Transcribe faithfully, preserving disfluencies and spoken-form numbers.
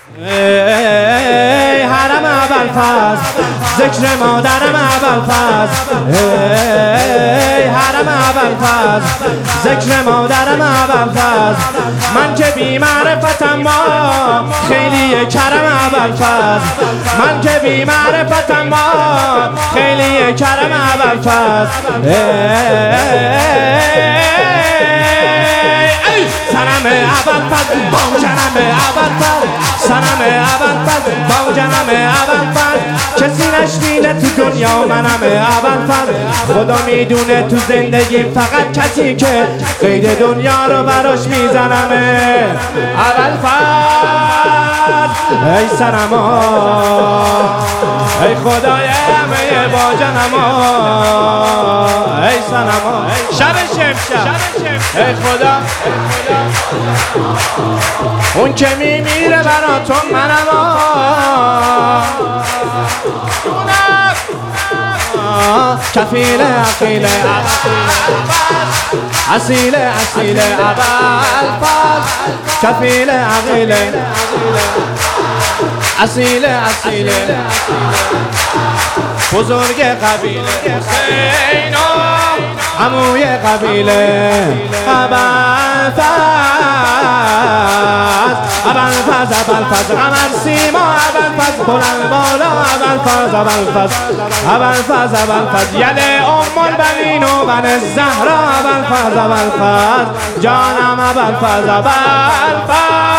ای حرم ابوالفضل ذکر مادرم ابوالفضل، ای حرم ابوالفضل ذکر مادرم ابوالفضل، من که بی معرفتم با خیلی کرم ابوالفضل، من که بی معرفتم با خیلی کرم ابوالفضل، سنم ابوالفضل با جنم ابوالفضل، سنم ابوالفضل با جنم ابوالفضل، کسی نشنیده تو دنیا منم ابوالفضل، خدا میدونه تو زندگیم فقط کسی که قید دنیا رو براش میزنم ابوالفضل. ای سنما ای خدای همه با جنما، ای سنما شب شمشب ای خدا اون که میمیره برا تو منم، کفیل عقیل اصیل اصیل ابوالفضل، کفیل عقیل اصیل اصیل بزرگ قبیله حسین و عموی قبیله ابوالفضل، ابوالفضل ابوالفضل قمر سیما ابوالفضل بلند بالا ابوالفضل ابوالفضل ابوالفضل ابوالفضل ید ام البنین و بن زهرا ابوالفضل ابوالفضل جانم ابوالفضل ابوالفضل